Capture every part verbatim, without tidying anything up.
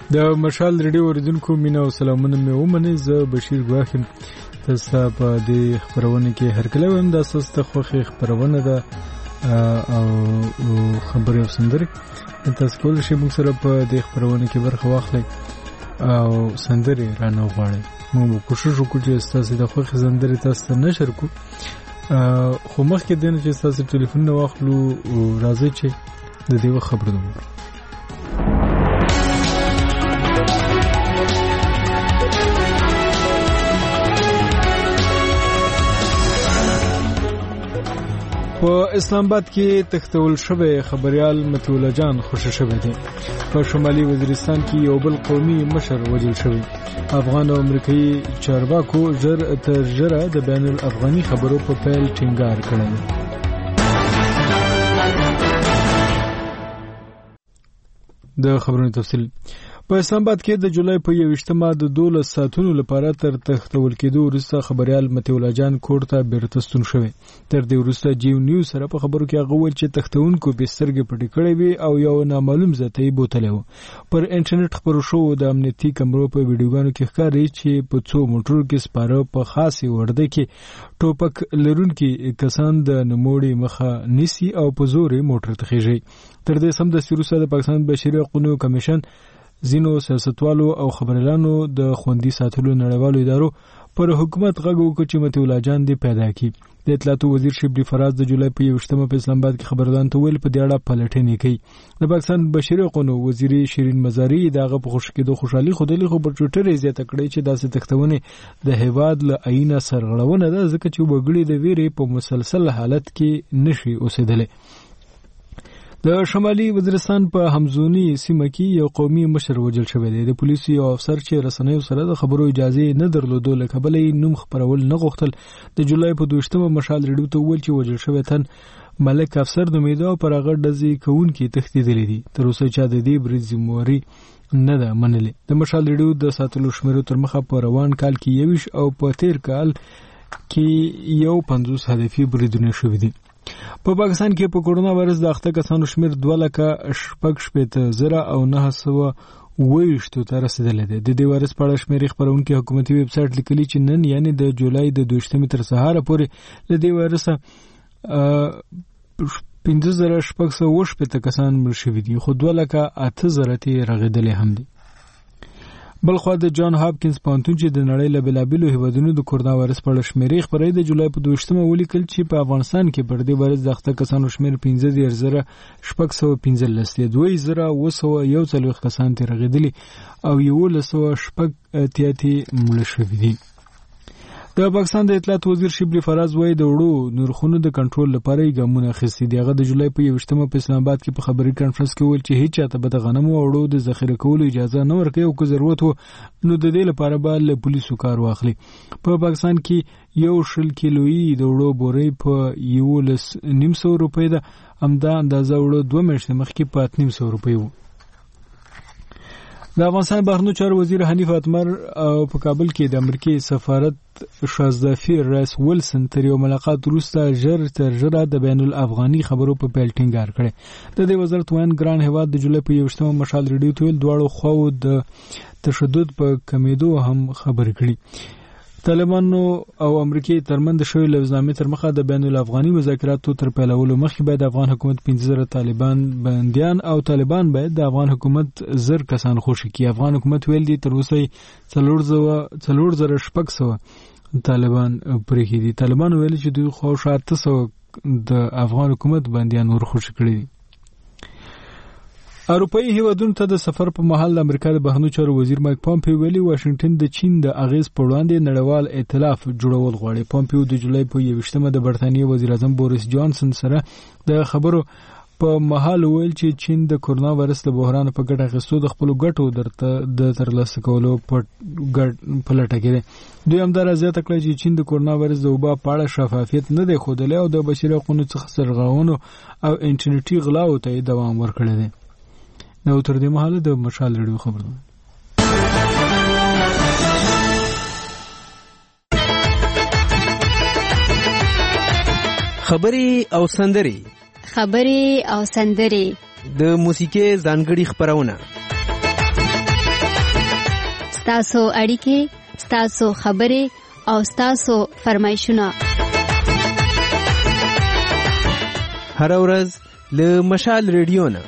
د مشال ریډیو اوریدونکو مینا او سلامونه مې ومنئ. زه بشیر ګواښ یم. تاسو په دې خبرونه کې هر کله وایم دا تاسو ته خوښه خبرونه ده او خبرې او سندرې. تاسو کولای شئ موږ سره په دې خبرونه کې برخه واخلئ او سندرې رانه وغواړئ. موږ کوشش وکړو چې تاسو د خوښې سندرې تاسو ته نشر کړو، خو مخکې د نه چې تاسو ټلیفون واخلو راځي چې د دې خبرو وکړو. په اسلام آباد کې تختول شوی خبريال مطیع الله جان خوشی شوی دی. په شمالي وزیرستان کې یو بل قومي مشر وژل شوی. افغان او امریکایي چارواکو ژر تر ژره د بین الافغاني خبرو په پیل ټینګار کړی. د خبرونو تفصیل. په اسلام آباد کې د جولای په یوویشتمه د دولس ساعتونو لپاره تر تختول کېدو وروسته خبريال مطیع الله جان کور ته بیرته ستون شوی. تر دې وروسته جیو نیوز سره په خبرو کې هغه وویل چې تختونکو به سترګې پټې کړې وي او یو نامعلوم ذات یې بوتلی و. پر انټرنیټ خبرو شو د امنیتي کمرو په ویډیوګانو کې ښکاري چې په څو موټرو کې سپاره په خاصې ورده کې ټوپک لرونکي کسان د نوموړي مخه نیسي او په زور موټر ته خېږي. تر دې سمدستي وروسته د پاکستان بشري حقوقو کمیشن ځینو سیاستوالو او خبريالانو د خوندي ساتلو نړیوالو ادارو پر حکومت غږ وکړ چې مطیع الله جان دې پیدا کړي. د اطلاعاتو وزیر شبلی فراز د جولای په یوویشتمه په اسلام آباد کې خبردان ته ویل په دې اړه پلټنې کوي. د پاکستان بشري حقوقو وزیر شیرین مزاری دغه په خوشی کېدو خوشحالي خوده له خبر ټوټر یې زیاته کړې چې داسې تختونه د هیواد له عینه سرغړونه ده ځکه چې وګړي د ویرې په مسلسل حالت کې نشي اوسېدلې. د شمالي وزیرستان په همزونی سیمه کې یو قومي مشر وژل شوی دی. د پولیسو یو افسر چې رسنیو سره د خبرو اجازه نه درلوده له کبله نوم خبرول نه غوښتل د جولای په دوشتمه مشال ریډیو ته ویل چې وژل شوی تن ملک افسر نومیده او پر هغه ډزې کوونکي تښتېدلی دي. تر اوسه چا د دې برید ذمهواري نه ده منلې. د مشال ریډیو د ساتلو شمیرو تر مخه په روان کال کې یویش او په تیر کال کې یو پنځوس هدفي بریدونه شوي دي. په پاکستان کې په کورونا وایرس د اخته کسانو شمیر دوه لکه شپږ شپېته زره او نه سوه اوویشتو ته رسیدلی دی. د دې وایرس په اړه شمیرې خپرونکي حکومتي ویب سایټ لیکلي چې نن یعنی د جولای د دویشتمې تر سهاره پورې له دې وایرسه پنځه زره شپږ سوه اووه شپېته کسان مړه شوي دي، خو دوه لکه اته زره ترې رغېدلي هم دي. بلخوا د جان هاپکینز پوهنتون چې د نړۍ له بېلابېلو هیوادونو د کورونا وایرس په اړه شمیرې خپرې د جولای په دویشتمه ولیکل چې په افغانستان کې پر دې وایرس د اخته کسانو شمیر پنځه دېرش زره شپږ سوه پنځلس دی، دوه زره اووه سوه یو څلوېښت کسان ترې رغېدلي او یولس سوه شپږ اتیا ترې مړه شوي دي. د پاکستان د اطلاعات وزیر شبلی فراز وایي د وړو نرخونو د کنټرول لپاره یې ګامونه اخیستي دي. هغه د جولای په یوویشتمه په اسلام آباد کې په خبري کانفرنس کې ویل چې هیڅ چاته به د غنمو او وړو د ذخیره کولو اجازه نه ورکوي او که ضرورت و نو د دې لپاره به له پولیسو کار واخلي. په پاکستان کې یو شل کیلویي د وړو بورۍ په یولس نیم سوه روپۍ ده. همدا اندازه وړو دوه میاشتې مخکې په اته نیم سوه روپۍ وو. د افغانستان بهرنیو چارو وزیر حنیف اتمر او په کابل کې د امریکای سفارت شازدافیر رئیس ویلسن تر یو ملاقات وروسته ژر تر ژره د بین الافغاني خبرو په پیل ټینګار کړی. د دې وزارت وایي ګران هیواد د جولای په یوویشتمه مشال ریډیو ته ویل دواړو خواو د تشدد په کمیدو هم خبرې کړي. طالبانو او امریکای ترمنځ شوی لوزنامې تر مخه د بین الافغاني مذاکراتو تر پیلولو مخکې باید افغان حکومت پنځه زره طالبان بندیان او طالبان باید د افغان حکومت زر کسان خوشي کړي. افغان حکومت ویل دي تر اوسه څلور زره شپږ سوه طالبان پرېښي دي. طالبان ویل چې دوی خو اته سوه د افغان حکومت بندیان ور خوشي کړي دي. اروپایي هیوادونو ته د سفر په مهال د امریکا د بهرنیو چارو وزیر مایک پامپیو ویلي واشنگټن د چین د اغیز په وړاندې نړیوال ائتلاف جوړول غواړي. پامپیو د جولای په یوویشتمه د برتانیې وزیر اعظم بوریس جانسن سره د خبرو په مهال ویل چې چین د کورونا وایرس له بحران په ګټه اخیستو د خپلو ګټو درته د ترلاسه کولو په لټه کې دی. دوی همدارا زیاته کړه چې چین د کورونا وایرس د وبا په اړه شفافیت نه دی ښودلی او د بشري حقوقو څخه سرغړونو او انټرنیټي غلاو ته دوام ورکړی دی. نو تر دې مهاله د مشال ریډیو خبر ده. خبري او سندري خبري او سندري د موسیقي ځانګړي خبرونه ستاسو اړیکې، ستاسو خبرې او ستاسو فرمایشونه هر ورځ له مشال ریډیو نه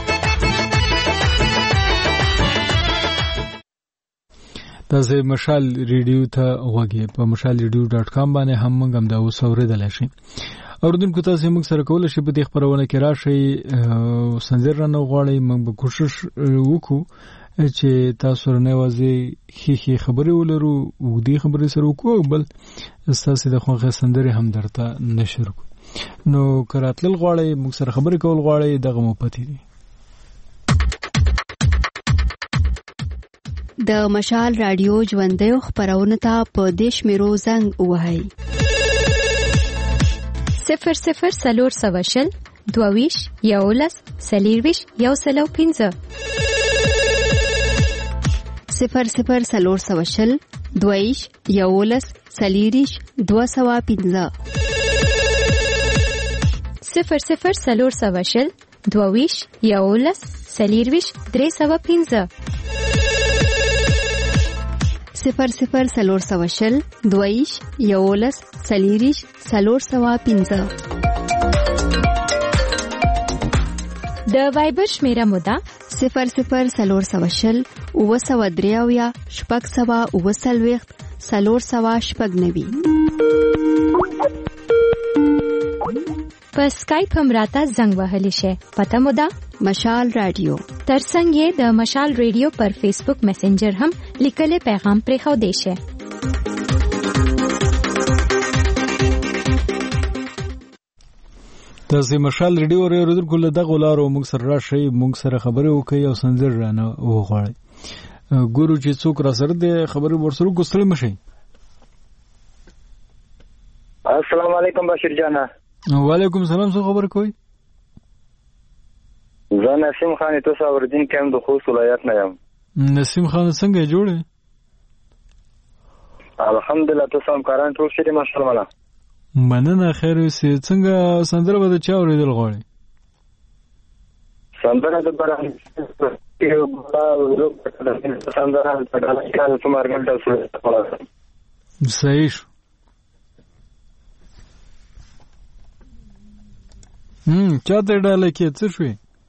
تاسو مشال ریډیو ته وګورئ. په مشال ریډیو ډاټ کام باندې هم موږ هم دا اوس اوریدلای شئ. اوردونکو تاسو موږ سره کولای شئ په دې خبرونه کې راشئ، سنځر نه غواړئ، موږ به کوشش وکړو چې تاسو نه وځي خې خبرې ولرو او دې خبرې سره وکړو، بل تاسو د خوښه سندره هم درته نشر کو. نو کراتل غواړئ موږ سره خبرې کول غواړئ دغه مو پتی دي. د مشال رادیو ژوندۍ خبرونه ته په دیش میرو زنګ وهاي صفر صفر سلور سواشل دوویش یولس سلیرویش یو سلو پینزه صفر صفر سلور سواشل دوویش یولس سلیریش دو سوا پینزه صفر صفر سلور سواشل دوویش یولس سلیرویش درې سوا پینزه صفر صفر سلور سواشل دویش یولس سلیریش سلور سوا پینزه. د وایبر شمیره مودا صفر صفر سلور سواشل اوه سوا دریاویا شپږ سوا اوه سلویخت سلور سوا شپږ نوي. په سکایپ هم راته زنګ وهلی شي. پته مودا مشال رادیو. ترڅنګ یې د مشال رادیو پر فیسبوک میسنجر هم لیکلي پیغام پرې خو دی شي. تاسو مشال رادیو اوریدونکو له دغه لارو موږ سره راشئ، موږ سره خبرې وکړئ او سنځر رانه وغواړئ. ګورو چې څوک را سره د خبرې ورسره کوستل مشي. السلام علیکم بشیر جانا. وعلیکم السلام، څه خبر کوي؟ زه نسیم خان تو ساوردین کوم د خوست ولایت نه یم. نسیم خان څنګه جوړه؟ الحمدلله تو سم کاران ټول شری ماشاءالله. مننه خیر اوسې. څنګه سندره به چا اوریدل غواړي؟ سندره د بران یو بل سندره په ډول کې څومره ګټه سره صحیح شو. هم چاته ډاله کې څه شوې؟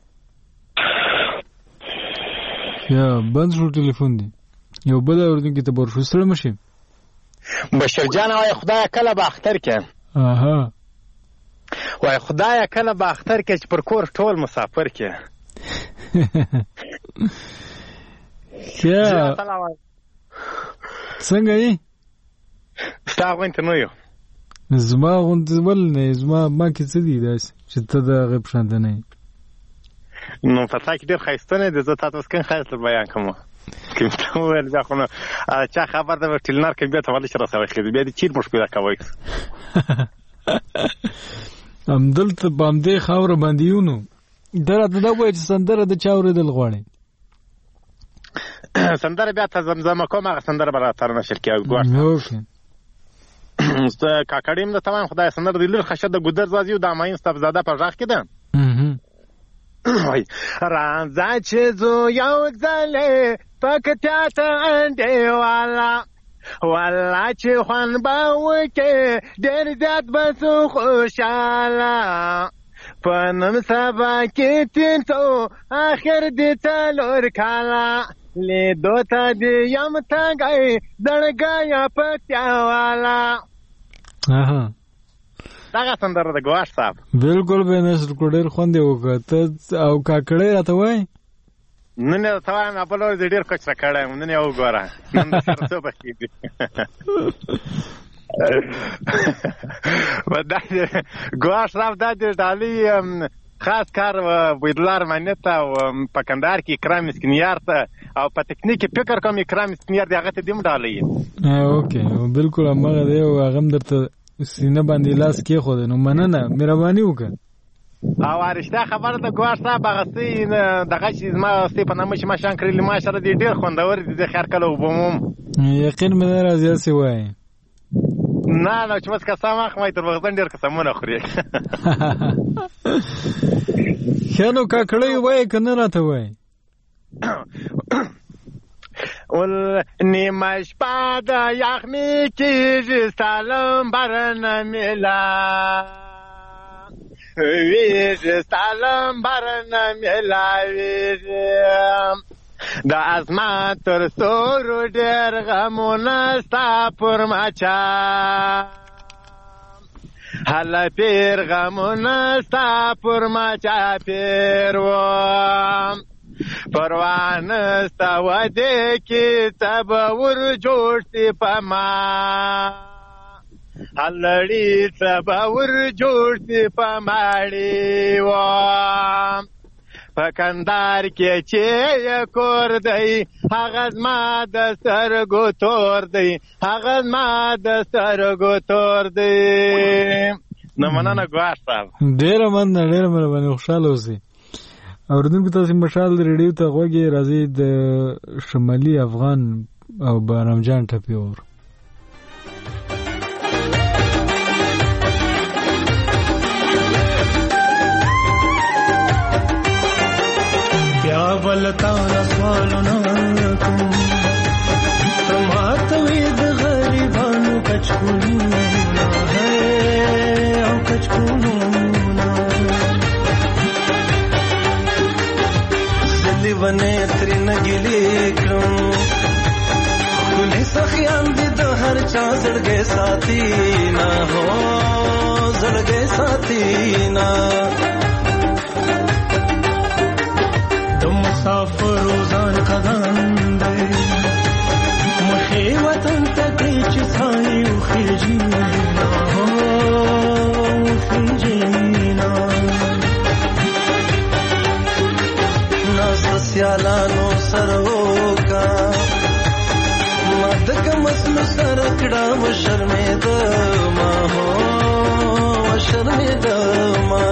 یا بند شو ټلیفون دی. یو بل اوردونکو ته ورشو سره مشي. بشیر جان وای خدای کله به اختر کې. اها وای خدای کله به اختر کې چې پر کور ټول مسافر کې. یا څنګه یې؟ ستا غونته نو یو زما غونته ول نه زما ما کې څه دی داس چې ته د غب شاند نه نو پتا کې ډېر خاصتونه د زه تاسو څنګه خاصه بیان کوم. کوم ته ول ځکه نو چا خبر ده ټیلنار کې بیا ته ولې سره سره خېد بیا د چیر مشکله کوي. ام دلته باندې خاور باندې یو نو درته دا وایي چې سندره د چا اوریدل غواړي. سندره بیا ته زمزمه کوم هغه سندره به راته نشر کېږي ګوښه. اوکې زه کاکړیم د تمام خدای سندره دی لر خشه د ګودر زازي او د اماین استفزاده په ځخ کې ده. وای راځه چې زو یو ځلې پکتیا ته انډې والا والا چې خوان به وکې ډېر زیات به سو خوشاله په نن سبا کې تینتو اخر دې څلور کاله لیدو ته دې یم تنګی دړګیا پکتیا والا. اها دغه سندره د ګواښ صاحب بالکل به نشر کوډر خوندې وکړه. ته او کاکړې راته وای نن نه تا وایم په لور دې ډېر کچره کړم نن یو ګوره نن سره څه پکې دي. ودا ګواښ صاحب د دې ډالۍ خاص کار ویدلار منته او په کندهار کې اکرام مسکینیار ته او په تکنیک فکر کوم اکرام مسکینیار دی هغه ته دیم ډالۍ. اوکې بالکل هغه دی او هغه درته سینه باندې لاس کې خو نو مننه مهرباني وکړه. او ارشته خبره د ګواښ صاحب هغه سي دغه چې ما سي په نامه چې ما شان کړی ما سره دې ډېر خوندور دي د خیر کله وبوم. یقین مې راځي سی وای نه نو چې مس قسم اخمای تر وغزن ډېر قسمونه خوري. خنو کاکړی وای کنه راته وای ول نیمه شپه د یخمی کیږي سالم برنه میلا ویږي سالم برنه میلا ویږي د اسمان تر ستورو ډېر غمونه ستا پر مچا هله پیر غمونه ستا پر مچا پیر وم پروا نسته ودې کې ته به ور جوړ سي په ما هلړي ته به ور جوړ سي په ماړي وم په کندهار کې چې یې کور دی هغه زما د سترګو تور دی هغه زما د سترګو تور دی نو مننه ګواښ صاحب ډېره مننه ډېره مننه باندې خوشحاله اوسئ اورېدونکو تاسې مشال ریډیو ته غوږ راځي د شمالي افغان او بارام جان ټپې اور بیا ولتا سوالونه کوم تماته وي د غریبانو کچکولونه او کچکولونه زلی ونه ترنه ګلې کړم خونې سخیان دي د هر چا زړګې ساتي نه هو زړګې ساتي نه مسافر روزان قدم دی مخی وطن تکی چی سایی و خیجینا و خیجینا ناس سیالانو سروکا مدک مسلو سرکڑا و شرمید ما ہو و شرمید ما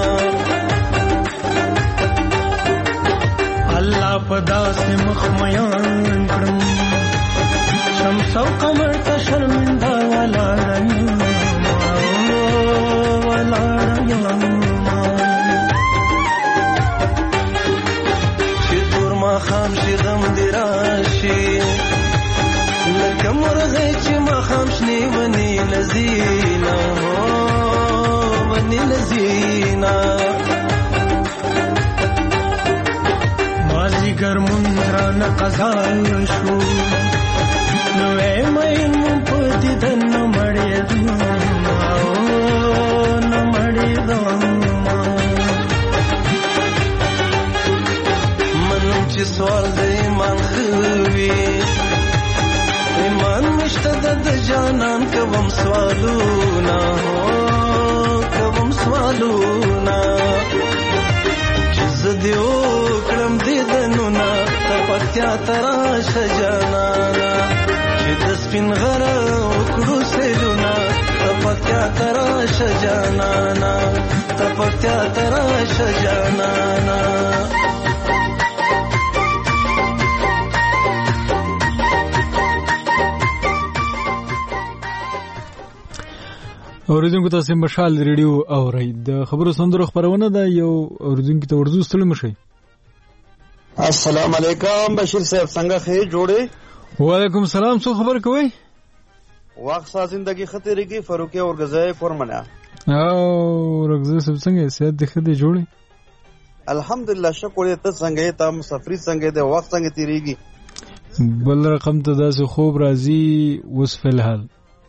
الله پدا سے مخمیان کرم شمس و قمر تا شرمندہ والا رنگ والا رنگ چی دور ما خام شی غم دی راشی لکم مرغی چی ما خام شنی ونی لزینا ونی لزینا مازیګر مونږ رانه قضا شو نو مې مون په دې دنه مړې نو مړې من چې سوال دې مان خوي ایمان مشته د جانان کوم سوالونه کوم سوالونه چې زديو کړم دې دنونه تپتیا تراش جانانا چې د سپین غر وکړو سلونه تپتیا تراش جانانا تپتیا تراش جانانا اوریدونکو تاسو مشال ریډیو اورئ د خبرو سندرو خبرونه ده یو اوریدونکو ته ورزو ستړي مشي السلام علیکم بشیر صاحب څنګه خیر جوړې وعلیکم السلام څو خبر کوي وخت سا زندگی خطرې کې فاروقي اور غزای کورمنه او رغزه سب څنګه سیادت د خدي جوړې الحمدلله شکر ته څنګه ته مسافری څنګه د وخت څنګه تیریږي بل رقم ته داسې خوب راځي وس فلحال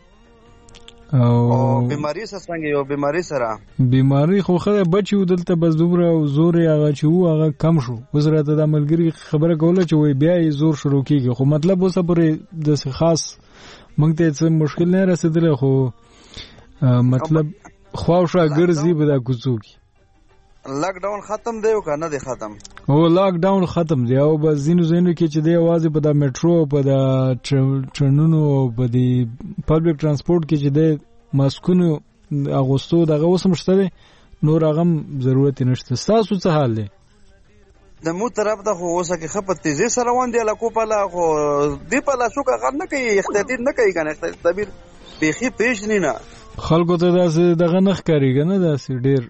او بیماری سره څنګه یو بیماری سره بیماری خو خره بچو دلته بس دومره زور هغه چې وو هغه کم شو وزره ته د ملګری خبره کوله چې وای بیا یې زور شروع کیږي خو مطلب اوسه پرې د خاص مونږ ته څه مشکل نه رسیدل خو مطلب خواوشه ګرځي به دا کوڅوږي لاک ډاون ختم دی او کنه دی ختم او لاک ډاون ختم دی او بس زینو زینو کې چې دی आवाज په د میټرو په د ټرنونو په د پبلک ترانسپورت کې چې دی ماسکونو اغوستو دغه اوس مشته نور هغه ضرورت نشته تاسو څه حال دی د مو طرف ته خو اوسه کې خپل تیزی سره روان دی لکو په لا خو دی په لا شو کا نه کوي احتیاط نه کوي کنه تدبیر بيخي پیش نه نه خلکو ته داسې دغه نخ کاریږي نه داسې ډیر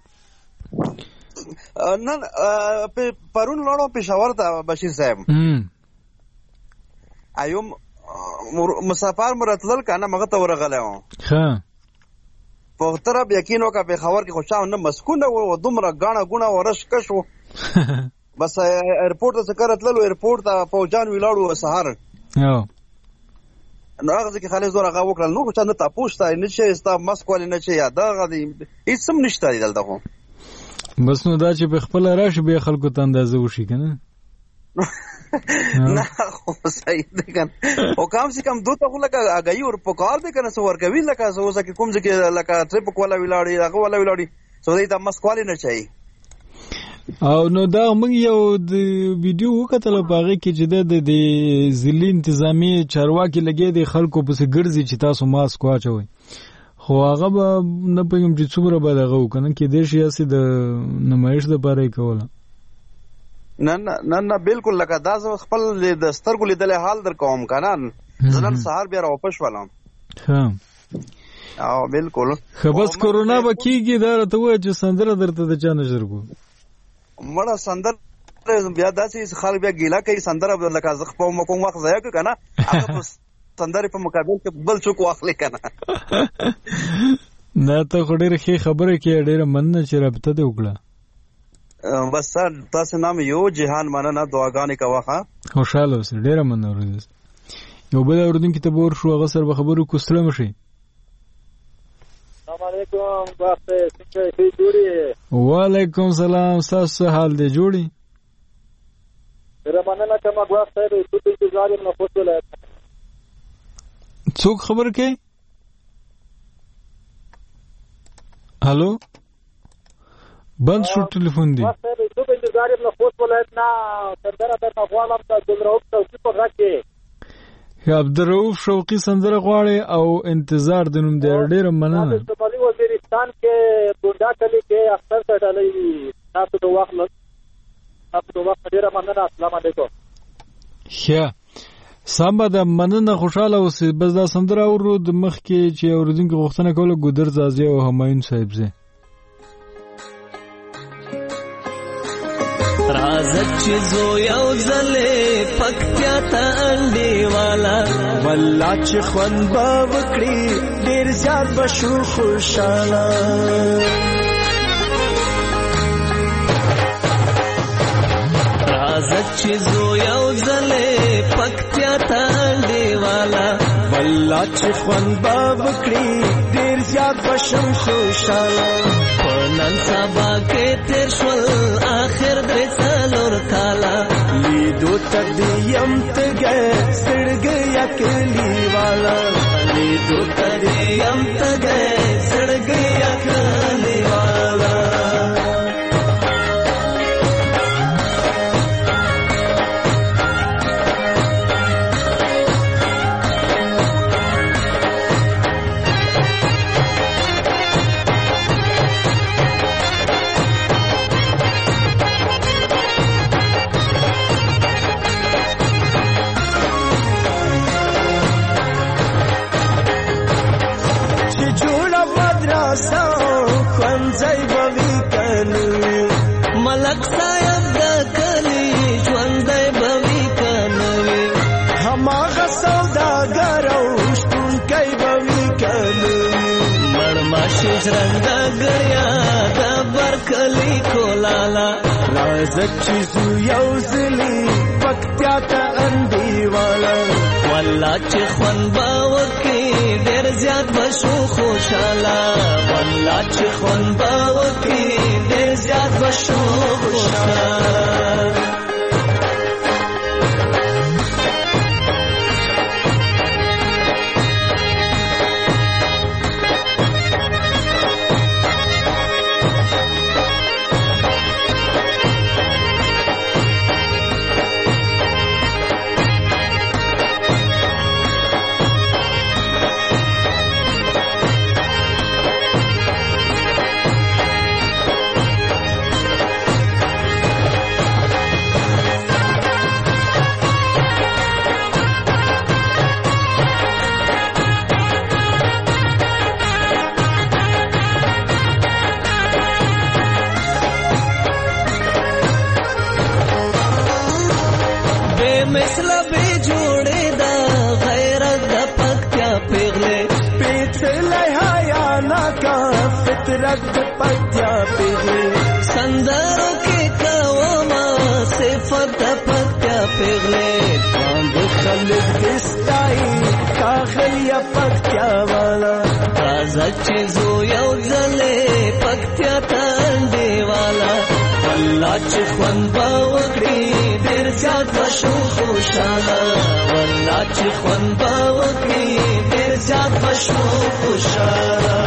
نن پرون لړو پېښور ته بشیر صاحب ایو مسافر مرتلل کنه مغه ته ورغلی و ها په طرف یقین وکړه په خبر کې خوشاو نه مسکون و دومره غاڼه غونه ورش کش و بس ایرپورټ ته کرتلل ایرپورټ ته فوجان ویلاړو سهار او نو هغه کې خالص زور هغه وکړل نو چې نه تاسو ته نه شي استا مسکول نه شي یا دا غدي هیڅ سم نشته دلته خو بس نو دا چې په خپل راش به خلکو ته اندازه وشي کنه نه خو صحیح ده کنه او کم سي کم دوه ته لکه اگای ور په کار ده کنه سو ورکوي لکه سو چې کوم ځکه لکه ټریپ کولا ویلاړي هغه ولا ویلاړي سو دې ته مسکول نه شي او نو دا موږ یو د ویډیو وکتل په هغه کې چې د ځلي انتظامی چارواکي لګي د خلکو په سګرځي چې تاسو ماسک واچوي خو هغه به نه پېږم چې څومره به دغه وکنه کې د شیاسي د نمایش د پاره کوله نه نه نه نه بالکل لکه دا خپل د سترګو لیدل حال در کوم کنه ځنن سهار بیا راوپښ ولم ها او بالکل خو بس کورونا به کیږي دا ته وای چې سندره درته د چا نظر کو مړه سندر بیا داسې خلک بیا ګیلا کوي سندره لکه زخ په کوم وخت ځای کنه هغه سندره په مقابل کې بل څوک واخلي کنه نه ته خو ډېر ښه خبره کې ډېر مننه چې رابطه دې وکړه بس سر تاسو نام یو جهان مننه دعاګانې کوه خوشاله اوسئ ډېر مننه ورته یو بل اوردونکو ته ور شو هغه سره به خبرو کوستلم شي السلام علیکم وخت څنګه جوړی وعلیکم سلام تاسو حال دې جوړی ډېر مننه کوم وخت ته څه انتظار نه پوښتل څوک خبر کوي هالو بند شو ټلیفون دی واسه دې څه انتظار نه پوښتل نه سندره د افغانم ته دلرو څه په راکې یا عبدالرؤف شوقی سندره غواړي او انتظار د نوم دی ډېر مننه د شمالي وزیرستان کې بونډا کلی کې اختر سټلې تاسو د وخت تاسو د وخت ډېر مننه السلام علیکم ښه سمه ده مننه خوشاله اوسئ بس دا سندره اورو د مخ کې چې اوریدونکو غوښتنه کوله ګودر زازی او همایون صاحب زه رازت چې زو یو ځلې پکتیا ته انډې والا والله چې خوند به وکړي ډېر زیات به شو خوشحاله رازت چې زو یو ځلې پکتیا ته انډې والا والله چې خوند به وکړي ډېر زیات به شم خوشحاله په نن سبا کې تېر شول آخر درې څلور کاله لیدو ته دې یم تږی زړګی کلی والا لیدو ته دې یم تږی زړګی کلی والا ملک صاحب د کلی ژوندی به وي که نه وي هماغه سوداګر او شپونکی به وي که نه وي مړماشي ژرنده ګړیا د برکلي کولاله راځه چې ځو یو ځلي پکتیا ته انډیواله والله چې خوند به وکړي ډېر زیات به شو خوشحاله والله چې خوند به وکړي ډېر زیات به شو خوشحاله غیرت پکتیا پیغلې سندرو کې کوما صفت پکتیا پیغلې باندې خلک دستای کاخلیا پکتیا والا راځه چې زو یو ځلې پکتیا تندې والا والله چې خوند به وکړي ډېر زیات به شو خوشحاله والله چې خوند به وکړي ډېر زیات به شو خوشحاله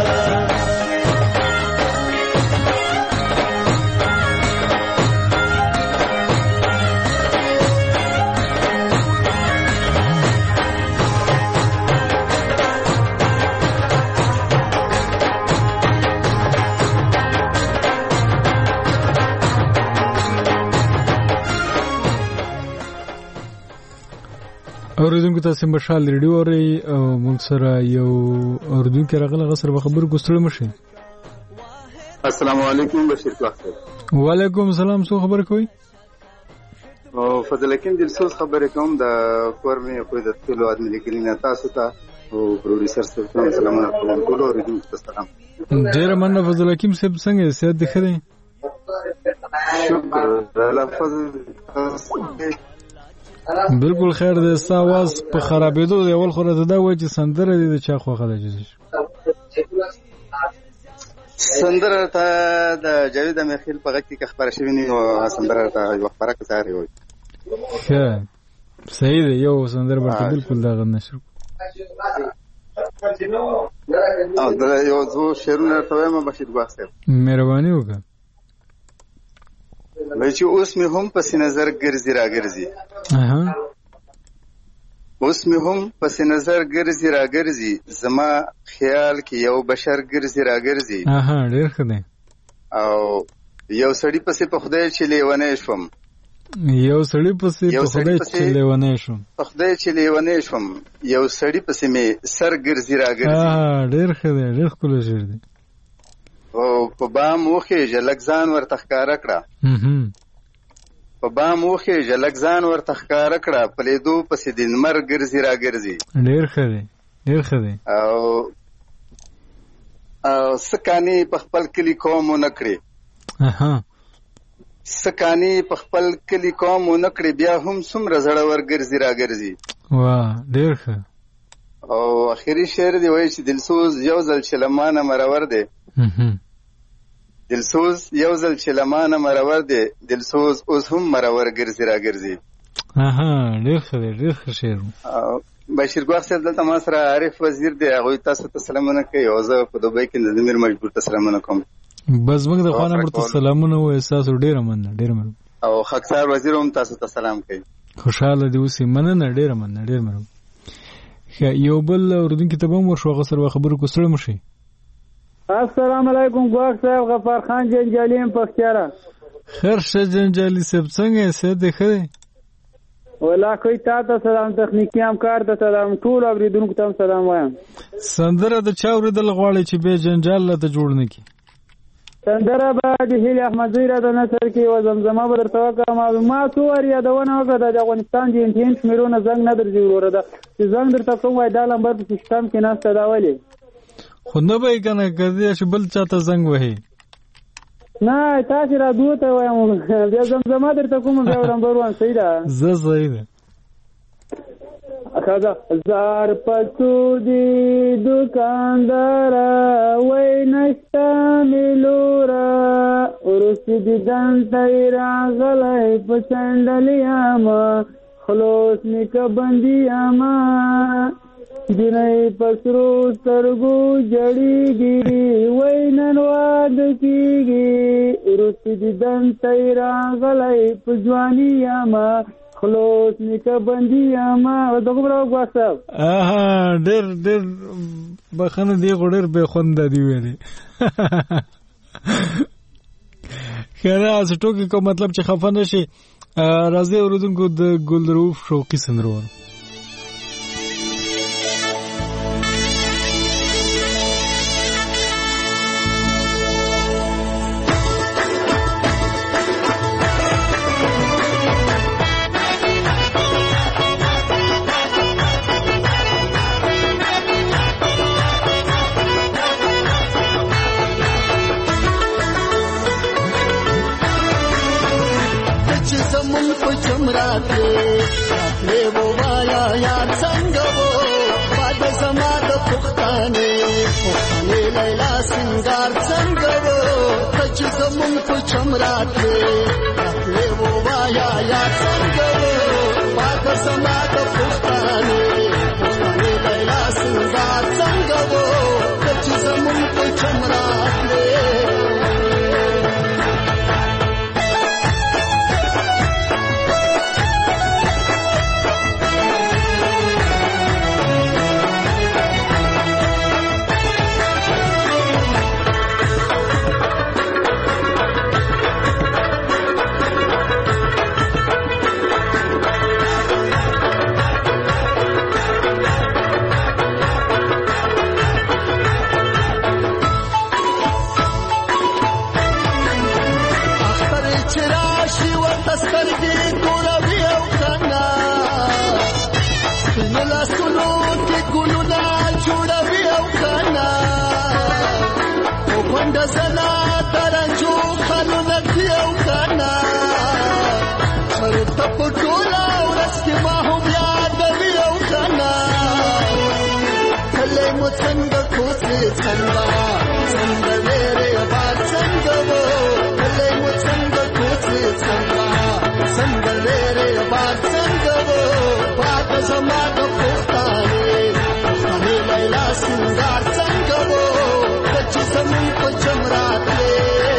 اوریدونکو تاسو هم بشال ریډیو اوري او موږ سره یو اوریدونکو راغله غسر به خبر کوستړ مشه. السلام علیکم بشیر صاحب. وعلیکم السلام. څو خبر کوي؟ او فضل حکیم دلسوز خبرې کوم د کورمه خو د ټولو ادمي لیکلینه تاسو ته او پروډوسر سره سلامونه کوم ټول اوریدونکو ته سلام. ډیر مننه فضل حکیم صاحب. څنګه سیادت دی خره؟ شکر الله فضل. بالکل خیر دی. ستا आवाज په خرابېدو دی. اول خو راته دا وایي چې سندره دې د چا خوښه ده؟ سندره ته د جاوید امیرخیل په غږ کې خبره شوې نه او سندره ته یو خبره کوي وایي. ښه صحیح دی. یو سندره به بالکل دا غن نشو او دا یو څو شعرونه ته وایم بشیر باغ صاحب. مهرباني وکړه. وای چې اوس مې هم پس نظر ګرځي را ګرځي. اها اوس مې هم پس نظر ګرځي را ګرځي زما خیال کې یو بشر ګرځي را ګرځي. اها ډېر ښه دی. او یو سړی پسې په خدای چې لیونی شوم. یو سړی پسې په خدای چې لیونی شوم. په خدای چې لیونی شوم یو سړی پسې مې سر ګرځي را ګرځي. اها ډېر ښه دی. ډېر ښکلی شعر دی. او په بام وخې جلک ځان ورته ښکاره کړه. په بام وخې جلک ځان ورته ښکاره کړه په لیدو پسې د لمر ګرځي را ګرځي. ډېر ښه دی. ډېر ښه دی. او او سکانی په خپل کلی قوم ونه کړي. اها سکانی په خپل کلی قوم ونه کړي بیا هم څومره زړور ګرځي را ګرځي. واه ډېر ښه. او اخري شعر دی وایي چې دلسوز یو ځل چې لمانه مرور دی. دلسوز یو ځل چې لمانه مرور دی دلسوز اوس هم مرور ګرځي را ګرځي. اها ډېر ښه دی. ډېر ښه شعر. بشیر ګواښ صاحب دلته ما سره عارف وزیر دی. هغوی تاسو ته سلامونه کوي او زه په دوبۍ کې د ضمیر مجبور ته سلامونه کوم. بس موږ د خوانه مرته سلامونه وایو. ستاسو ډېره مننه. ډېره مننه. او خاکسار وزیر هم تاسو ته سلام کوي. خوشحاله دې اوسئ. مننه. ډېره مننه. ډېره مننه. یو بل اردوونکي ته به هم ورشو. هغه سره به خبرې کوستړی مو شي. السلام علیکم ګواښ صاحب. غفار خان جنجالي یم پختیاره. خیر شه جنجالي صاحب. څنګه یې؟ صحت دی ښه دی؟ والله کوي تا ته سلام. تخنیکي همکار ته سلام. ټول اورېدونکو ته هم سلام وایم. سندره د چا اورېدل غواړئ چې بیا جنجال راته جوړ نه کړي؟ سندره به د هیلې احمدزۍ راته نثر کې یوه زمزمه به درته وکړم. ما څو وار یادونه وکړه د افغانستان د انټین شمېرونه زنګ نه درځي وروره. ده چې زنګ درته کوم وایي دا لمبر په سیسټم کې ناسته دا ولې خو نه به یې که نه کردی چې بل چا ته زنګ وهي. نه تاسې رادیو ته وایم بیا زمزمه درته کوم بیا نمبر وان صحیح ده. زه صحیح ده. ښځه زار پسور دی دوکانداره وی نشته میلوره وروستي دیدن ته یې راغلی په سنډلیامه خلوص مې که بندیامه جنۍ په سرو سترګو جړېږي وی نن واده کېږي وروستي دیدن ته یې راغلی په ځواني یامه خلوص نیکه بندي یامه. دغه برا ګواښ صاحب. اها ډېر ډېر بخښنه دی خو ډېر بې خونده دي ویلې. خیره هسې ټوکې کوم مطلب چې خفه نه شي. راځئ اورېدونکو د ګلدروف شوقي سندره واورو. راتلې راتلې وو وایا یار څنګه وو باد زما د پښتانه پښتانه لیلا سنگار څنګه وو چې زمون په چم راتلې راتلې وو وایا یار څنګه وو باد زما د پښتانه پښتانه لیلا سنگار څنګه وو چې زمون په چم راتلې زنا ترنجو خلو نکیو کنا مرتا پټولا ورسکی ما هم یادویو کنا کلی مو څنګه کوڅې څنګه څنګه ویرې باد څنګه وو کلی مو څنګه کوڅې څنګه څنګه ویرې باد څنګه وو باد زما د پښتانه پښتانه لیلا سنگار څنګه وو چې زمون په چم راتلې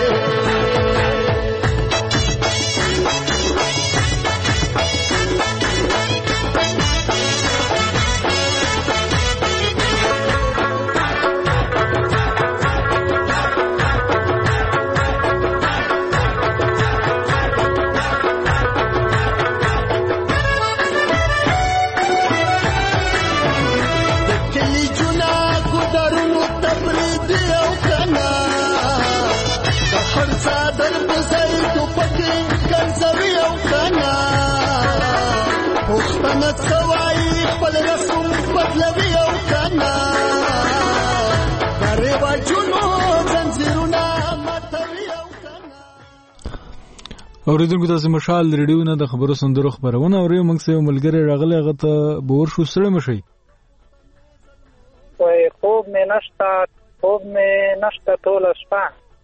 سوای خپل رسوم بدلوي او کنا درې واجونو زنجیرونه ماتوي او کنا. اوریدونکو تاسو مشال ریډیو نه د خبرو سندرو خبرونه اوري موږ سره ملګری راغلی هغه ته بور شو سره مشي وای خوب مې نشتا خوب مې نشتا ټول شپه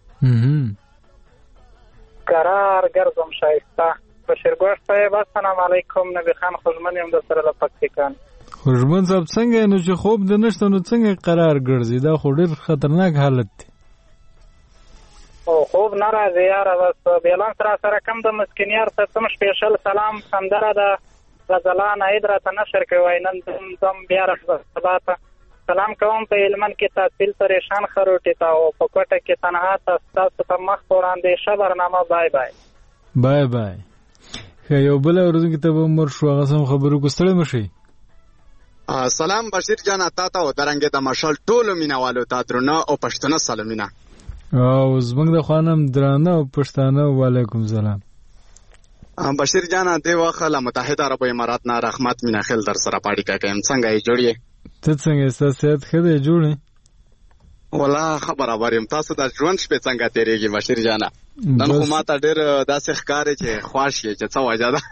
قرار ګرځم شایسته بشرګوش صاحب السلام علیکم نبی خان خوشمن یم د سره له پکتیکان. خوشمن صاحب څنګه نو چې خوب د نشته نو څنګه قرار ګرځي دا خو ډیر خطرناک حالت دی. او خوب ناراضي یاره بس بیلانس را سره کم د مسکینیار ته سم سپیشل سلام سندره د غزلان عید را ته نشر کوي نن دم بیا راځه سلام کوم په علمن کې تحصیل پریشان خروټی تا او په کوټه کې تنها تاسو ته مخ وړاندې شبرنامه بای بای بای بای. یو بل ورځ ته به مر شو هغه سم خبرو کوستړې مشي. سلام بشیر جان تا ته درنګ د مشال ټولو مینوالو تا درنه او پښتنه سلامینه. او زمنګ د خانم درنه او پښتانه وعلیکم سلام. بشیر جان د واخله متحده عرب امارات نه رحمت مینا خل در سره پاړی کوم څنګه یې جوړی ته څنګه سیاست خدای جوړی ولا خبر اورم تاسو د ژوند شپه څنګه تیریږي بشیر جان نن خو ماته ډېر داسې ښکارې چې خوښ یې چې څه وجه ده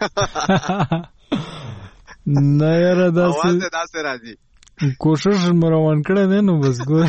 نه یاره داسې اواز داسې راځي کوشش مروان کړی دی نو بس ګوره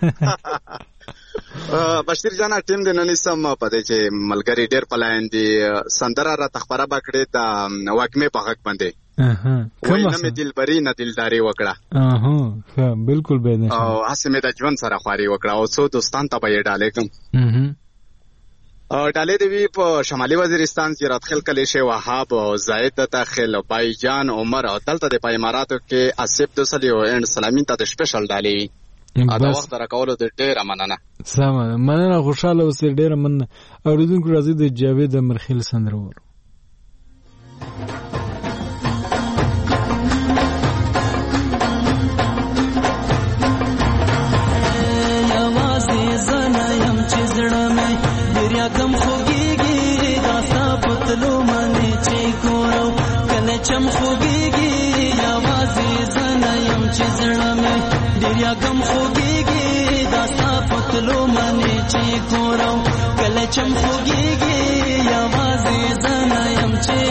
بشیر جان ټیم د نن سم پدې چې ملګری ډېر پلاین دي سندره را تخبره بکړې د واکمې په حق باندې وای نه مې دلبري نه دلداري وکړه اها ها بالکل به نه او اسمه د ژوند سره خواري وکړه او څو دوستان ته به ډالې کوم او ډالې دی په شمالي وزیرستان زیارت خل کلی شه وهاب او زائد داخل بای جان عمر او دلته د پایماراتو کې اسف دوسلی او اند سلامین ته سپیشل ډالې دا وخت راکولو د ډیره مننه سم مننه خوشاله اوسې ډیره مننه اوریدونکو راځي د جاوید مرخیل سندرور کم خوږیږي دا سپتلو منی چې ګورو کله چم خوږیږي یوازې زنه يم چې زړه مې ډېر کم خوږیږي دا سپتلو منی چې ګورو کله پلچم خوږیږي یوازې زه نه یم چې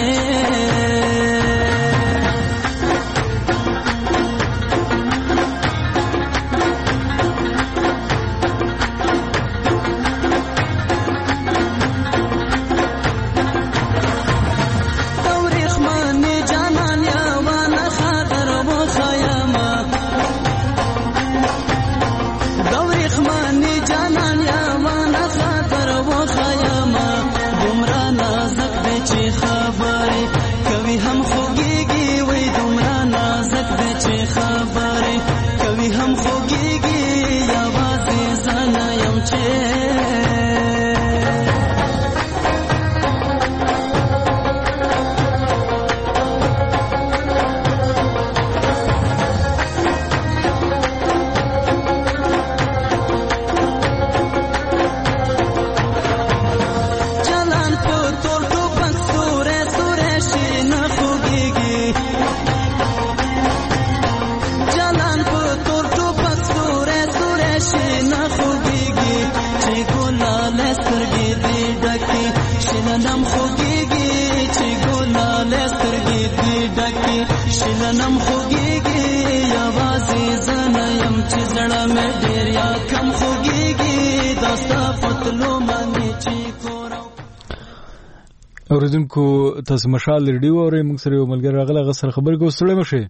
شلنم خوږیږي یوازې زه نه یم چې زړه مې ډېر یا کم خوږیږي دا ستا پتلو باندې چې کور اوریدونکو تاسو مشال ریډیو اورئ موږ سره یو ملګری راغلی هغه سره خبرې کوو ستړی مه شئ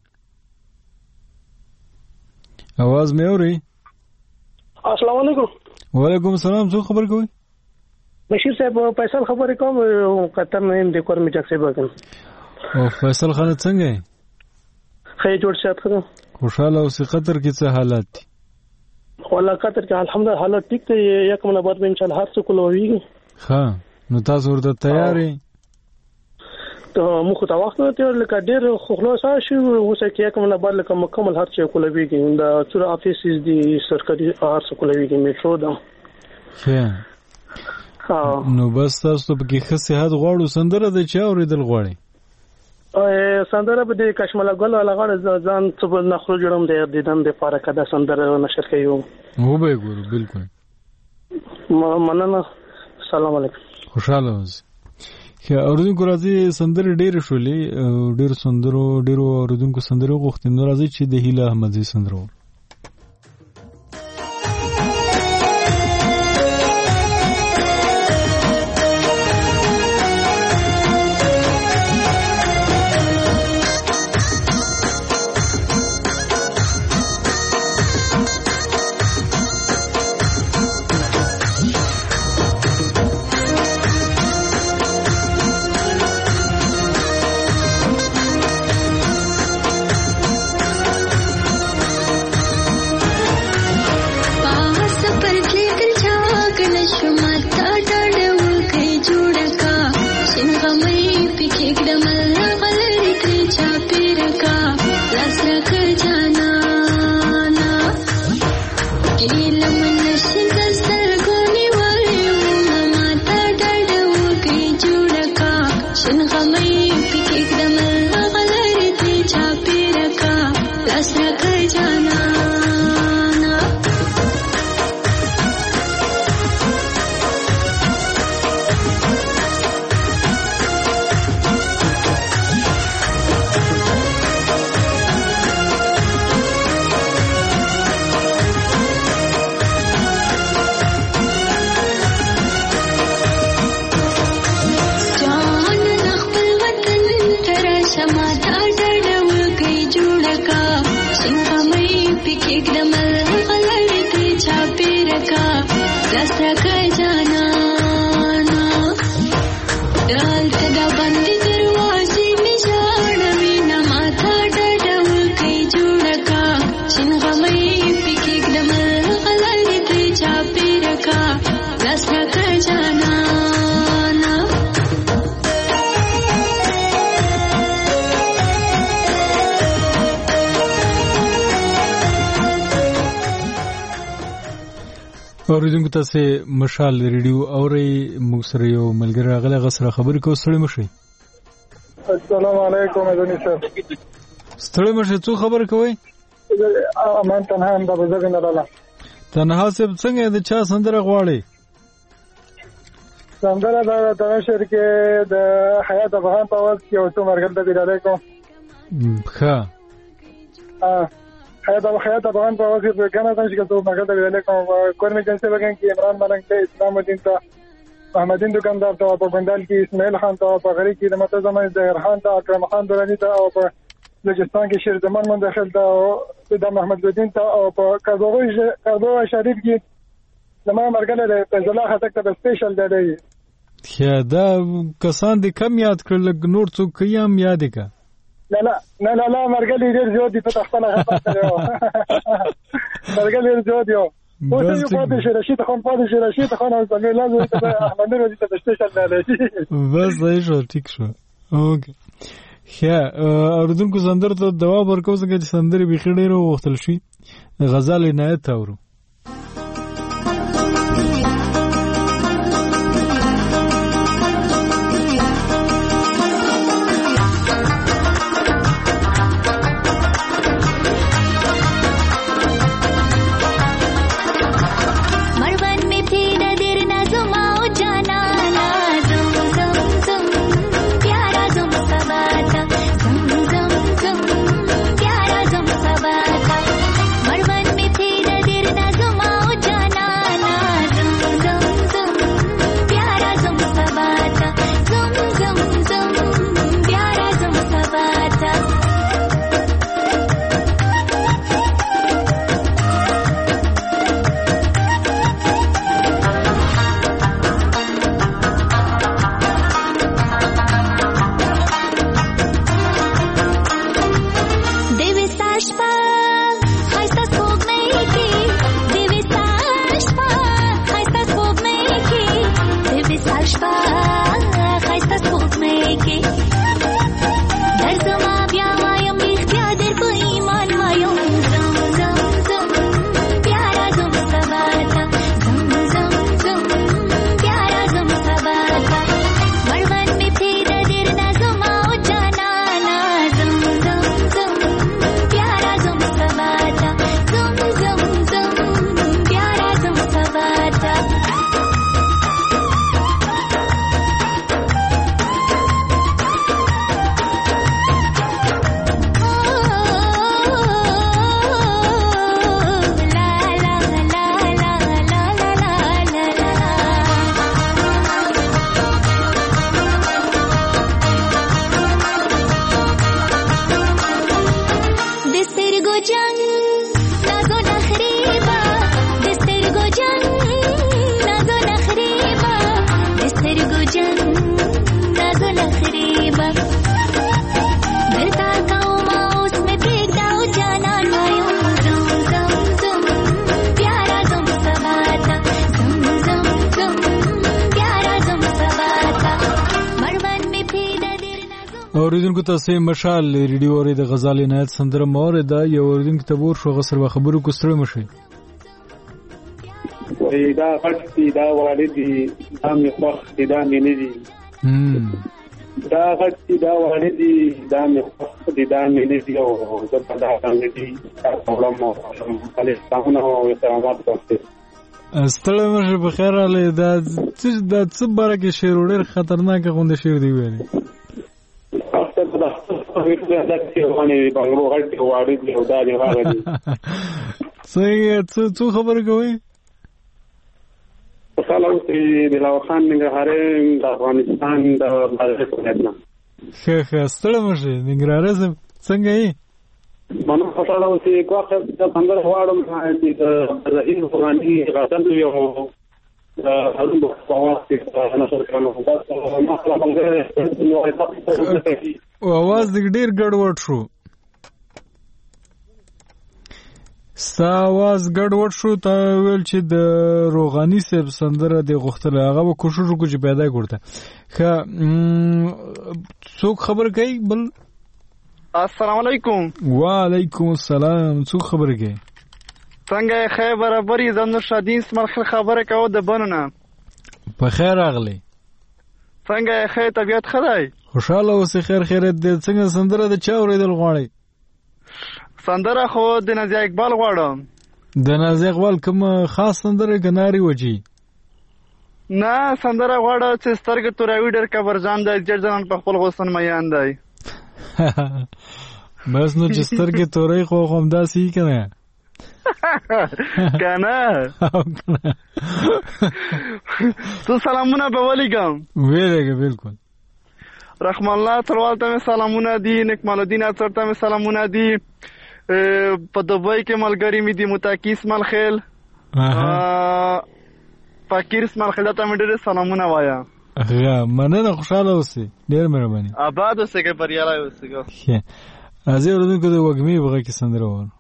اواز مې اورئ السلام علیکم وعلیکم السلام څوک خبرې کوئ بشیر صاحب فیصل خبرې کوم قطر نه یم د کور مې جک صاحب وکړم او فیصل خان څنګه یې خیر جوړ شات خو خوشاله اوسې قطر کې څه حالات دي والله قطر کې الحمدلله حالات ټیک دي یک مله بعد به ان شاء الله هر څه کولويږي ها نو تاسو ورته تیار یې ته مو خو تا وخت نه تیر لکه ډېر خلاص شي اوسه کې یک مله بعد لکه مکمل هر څه کولويږي دا ټول افیسز دي سرکاري هر څه کولويږي میټرو دا ها نو بس تاسو په کې ښه صحت غواړو سندره د چا اوریدل غواړي سندره به د کشمله ګل لغړ ځان څه نه خرو جوړم د دیدن د پاره کده سندره نشر کوي هو به ګورو بالکل مننه سلام علیکم خوشاله اوسئ که اوریدونکو راځي سندره ډېر شولې ډېر سندرو ډېرو اوریدونکو سندرو غوښتي نو راځي چې د هیله احمدزي سندرو اوریدونکو تاسو مشال ریډیو اورئ موږ سره یو ملګری راغلی هغه سره خبرې کوو ستړي مه شئ السلام علیکم ادونی صاحب ستړي مه شئ څو خبرې کوئ امان تنها یم د بزرګ نه لاله تنها صاحب څنګه د چا سندره غواړئ سندره دا دغه شعر کې د حیات افغان په اواز کې یو څو مرګل ته بیداری کوم. ښه حیات حیات افغان په اواز کې ګڼه تاسو کې څو مرګل ته بیداری کوم. کورنۍ جنسي بګن کې عمران ملنګ ته اسلام الدین ته محمدین دکاندار ته په بندال کې اسماعیل خان ته په غری کې د متزمن ظاهر خان ته اکرم خان درانی ته او په بلوچستان کې شیر زمان مندخل ته او د محمد الدین ته او په کازوغي کازوغي شریف کې زما مرګله د فیضله خټک ته سپیشل دی. خیا دا کسان دې کم یاد کړل نور څوک کيام یاد کا؟ نه نه نه نه نه مرګله ډیر زیات دي په خپل خبره کړو. مرګله ډیر زیات دی. اوس یو پاتې شي رشید خان پاتې شي رشید خان او زمي لازم ته احمد نور دې ته سپیشل دی. بس صحیح شو ټیک شو. اوکې خیا اوردونکو سندر ته جواب ورکوم چې سندري بخیر ډیر وختل شي غزل عنایت اورو. اوریدونکو تاسو مشال ریډیو اوري د غزال عنایت سندره مور دا یو اوریدونکو ته ور شو غسر و خبرو کو ستړي مشي وای دا غټي دا والدي دا مې خوښ دا مې نه دي دا غټي دا والدي دا مې خوښ دا مې نه دي او زه په دا باندې دي تاسو مو علي تاسو او سلامات تاسو ستړي مشه په خیر علي دا د څه برکه شعر ډېر خطرناک غونډه شعر دی ویلي څه خبره کوي خلاصي بلاو خان ننګرهاري د افغانستان د بازار پرېدنه ښه ښه ستړي مشه ننګرهاري څنګه یې منو خلاصي کوخه د څنګه واړم چې د رئیس افغاني غاټن یو هغه په واسطه انا سره کومه تاسو ما خپل او आवाज ډیر ګډوډ شو ستا आवाज ګډوډ شو تا ویل چې د روغانی صاحب سندره د غختله هغه کوشش وکړي چې پیدا کړته ښه څوک خبر کوي بل السلام علیکم وعلیکم السلام څوک خبر کوي څنګه خبر برابرې زنور شادین سمرخل خبره کوي د بنونه په خیر اغلی څنګه خیر طبيعت خدای خوشاله اوسې خیر خیرت دې څنګه سندره د چا اوریدل غواړي سندره خو د نازي اقبال غواړم د نازي اقبال کوم خاص سندره غناري وږي نه سندره غواړه چې سترګې توروي ډېر کبرجان دی جډ ځان په خپل غوسن میان دی بس نو چې سترګې تورې خو همداسې که نه که نه څو سلامونه به ولیږم ویلېږه بلکل رحم الله تروال ته مې سلامونه دي نکمال الدین اڅر ته مې سلامونه دي په دبۍ کې ملګري مې دي متقي اسماعیل خیل فقیر اسماعیل خیل ته مې ډېر سلامونه وایا مننه خوشحاله اوسئ ډېر مهرباني آباد اوسئ که بریالی اوسئ راځئ اورېدونکو د وږمې په غږ کې سندره وواورو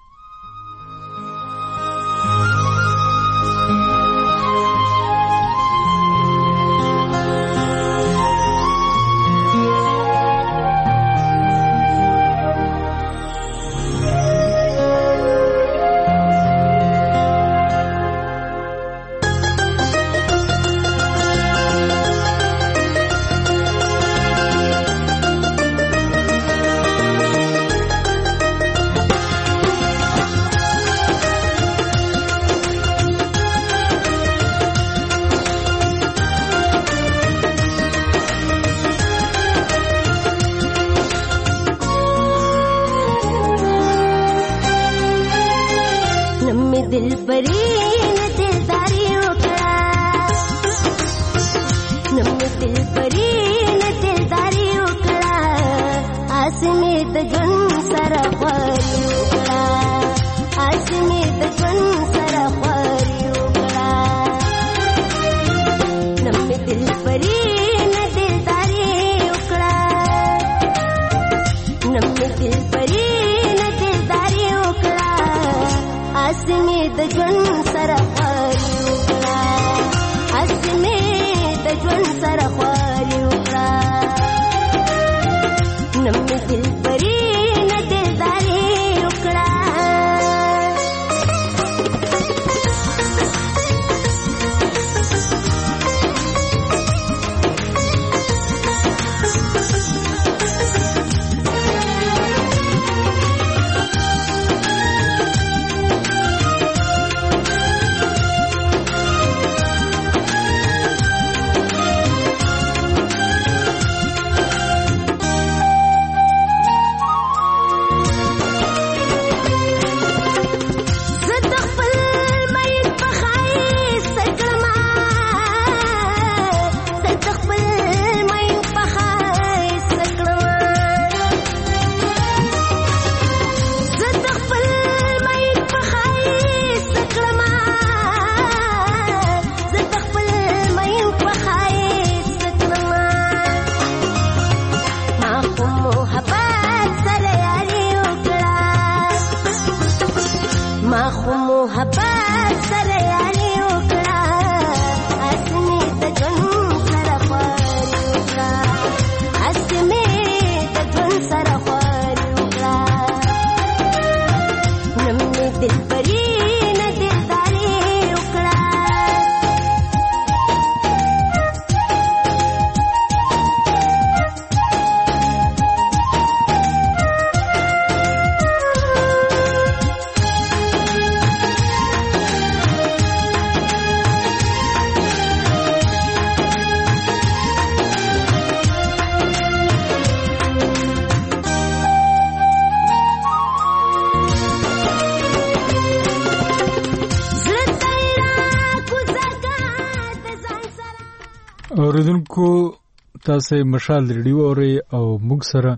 اوریدونکو تاسو مشال ریډیو اوري او موږ سره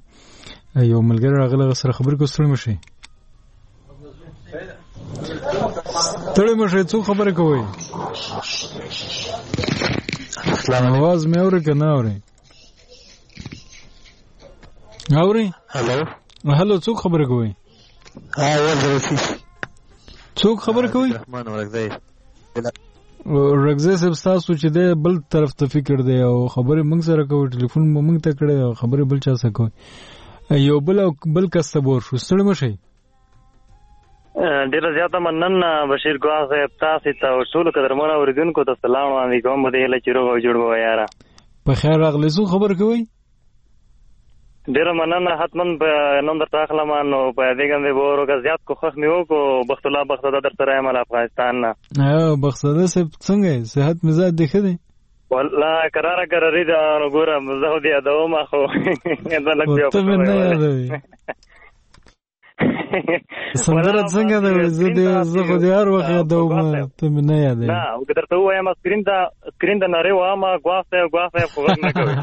یو ملګری راغله سره خبرې کوو ستړي مشي ستړي مشي څو خبرې کوي اسلام आवाज مې اوري کنه اوري اوري هالو هالو څو خبرې کوي ها ورته څو خبرې کوي رحمان ورغزي رغزه صاحب تاسو چې د بل طرف ته فکر دی او خبرې موږ سره کوي ټلیفون موږ ته کړي او خبرې بل چا سره کوي یو بل بل کس ته بور شو ستړي مشي ډیره زیاته مننه بشیر ګواه صاحب تاسو ته ټول قدرمنو اوریدونکو ته سلام علیکم مده له چیرو جوړ و یاره په خیر راغلی څو خبر کوي ډیره مننه حتما په نوم درته اخلم نو په دې باندې به ورکه زیات کوښښ مې وکړو بخت الله بختده در سره یم افغانستان نه او بختده صاحب څنګه صحت مزاج دی ښه دی والله قراره قراري ده نو ګورم زه خو دې یادوم خو دا لږ بیا ته مې نه یادوي سندره څنګه ده زه دې زه خو دې هر وخت یادوم ته مې نه یادوي نه او که درته ووایم سکرین ته سکرین ته نارې وهم ګواښ صاحب ګواښ صاحب خو غږ نه کوي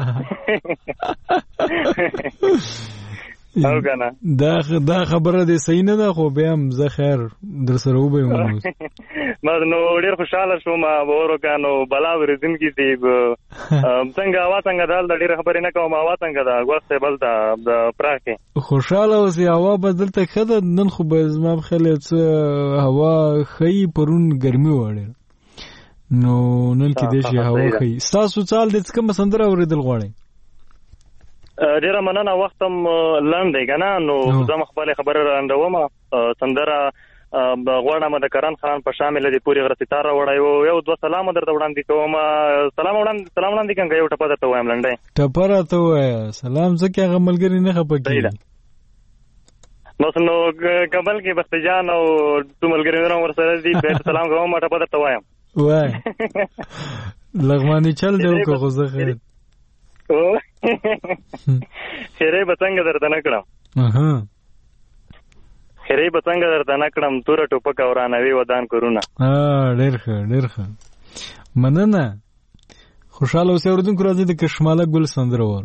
او کنه دا دا خبره دې صحیح نه ده خو بیا هم زه خیر در سره وبیم ما نو ډېر خوشاله شوم ورکه نو بلا ورېدونکي دي څنګه هوا څنګه ده هلته ډېرې خبرې نه کوم هوا څنګه ده ګواښ صاحب هلته د پراخ کې خوشحاله اوسې هوا به دلته ښه ده نن خو به زما په خیال څه هوا ښیي پرون ګرمي وه ډېر نو نن کیدای شي هوا ښیي ستاسو څه حال دی څه کومه سندره اورېدل غواړئ ډیره مننه وخت هم لنډ دی که نه نو زه م خپلې خبرې لنډوم سندره غواړم د کرن خان په شامل د پورې غره ستار راوړی و یو دوه سلام درته وړاندې کوم سلام وړاندې سلام وړاندې کوم یو ټپه درته وایم لنډی ټپه راته ووایه سلام ځکه هغه ملګري نه خفه کېږي بس نو کابل کې بختي جان او ټول ملګري ورسره دي سلام کوم ټپه درته وایم وای لغمانی چل دی وکړه خو زه خیر خیرې به څنګه درته نه کړم خیرې به څنګه درته نه کړم توره ټوپک او رانوي ودان کورونه ډېر ښه ډېر ښه مننه خوشحاله اوسئ اورېدونکو راځئ د کشماله ګل سندره وارو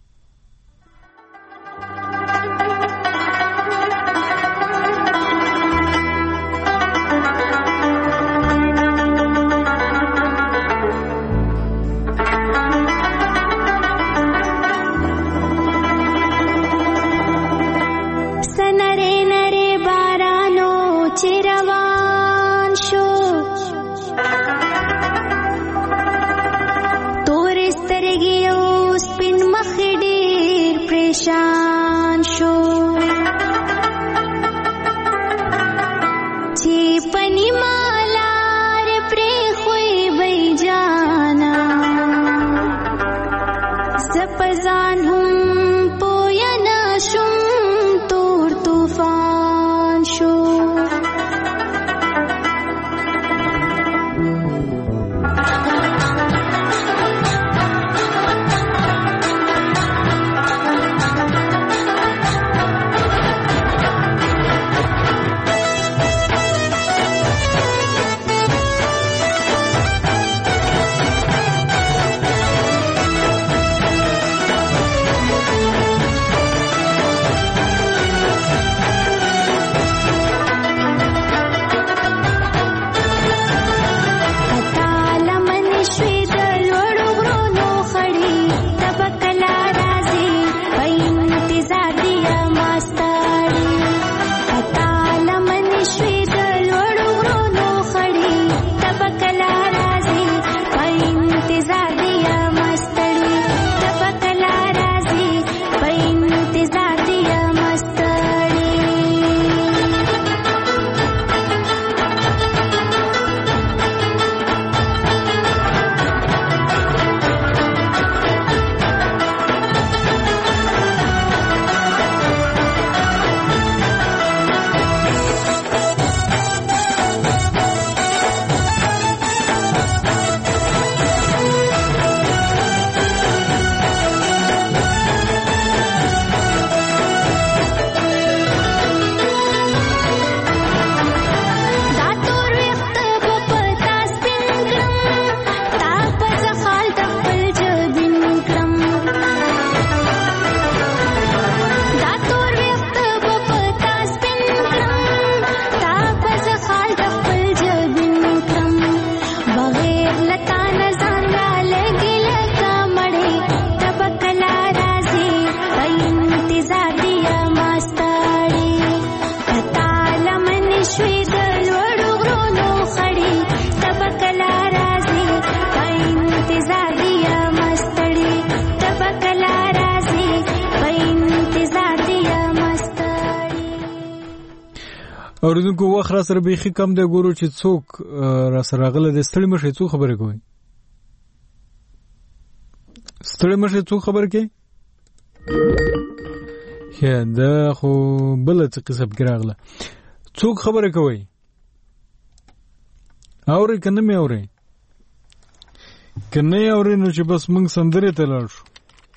اوریدونکو وخت را سره بیخي کم دی ګورو چې څوک را سره راغله د ستړي مشي څوک خبرې کوي ستړي مشي څوک خبرې کوي یا دا خو بل څه قصه کې راغله. څوک خبره کوي؟ اوري کنه مې اوري کنه اوري نو چې بس موږ سندره ته لاړ شو.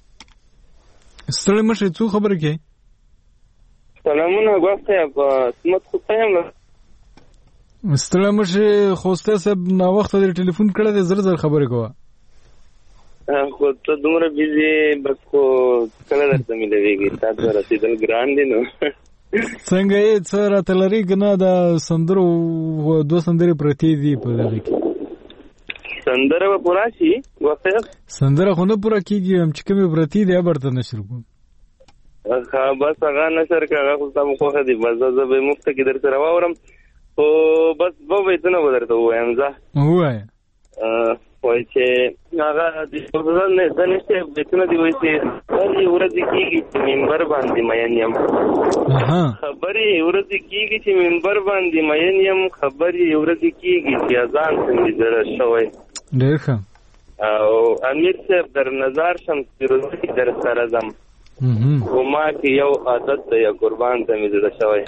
ستړي مشه څو خبره کوي؟ سلامونه غوښته په سمت خو پېم ستړي مشه خوسته سب نا وخت د ټلیفون کړه د زر زر خبره کوه. خو ته دومره بيزي بس خو کله درته مليږي تاسو رسیدل ګران دي نو څنګه یې څه راته لري کنه دا سندرو دوه سندرې پرتی دي په دغه کې سندره به پورا شي وخت سندره خو نه پورا کیږي هم چې کومه پرتی دی برته نشر کوم ها بس هغه نشر کاغه خو تاسو خو خدي بس زه به مفت کې در سره واورم او بس به وې ته نو درته وایم ځه وای وای چې هغه د ټولنې نه ځنهشته بتونه دی وای چې هغه ورځ کېږي چې منبر باندې مېن یم خبري ورځ کېږي چې منبر باندې مېن یم خبري ورځ کېږي چې اذان څنګه در شوی ډېر ښه او امیر صاحب در نظر شم چې در سره زم او ما کې یو عادت دی قربان ته مې زړه شوی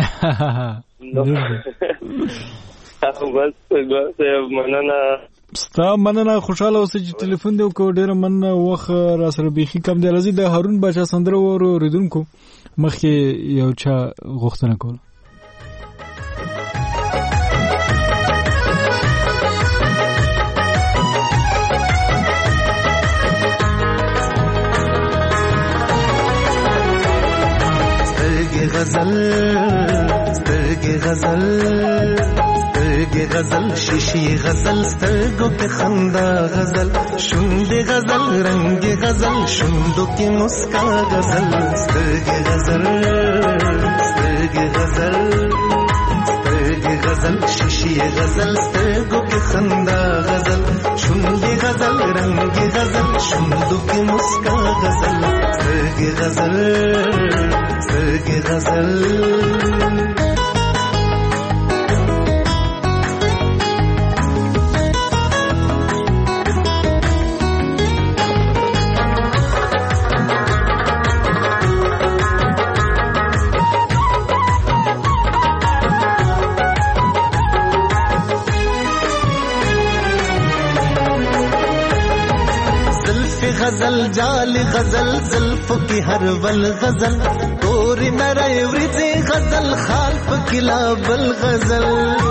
بس ګوره مننه ستا مننه خوشاله اوسې چې ټلیفون دی وکړو ډېره مننه وخت را سره بیخي کم دی راځي د هارون باچا سندره واورېدونکو مخکې یو چا غوښتنه کوله سترګې غزل سترګې غزل سترګې غزل شیشې غزل سترګو کې خندا غزل شونډې غزل رنگ غزل شونډو کې مسکا غزل سترګې غزل سترګې غزل سترګې غزل شیشې غزل سترګو کې خندا غزل شونډې غزل رنگ غزل شونډو کې مسکا غزل سترګې غزل سترګې غزل غزل جال غزل زلفو کی ہر ول غزل توری نرے ورځې غزل خال پکې لا بل غزل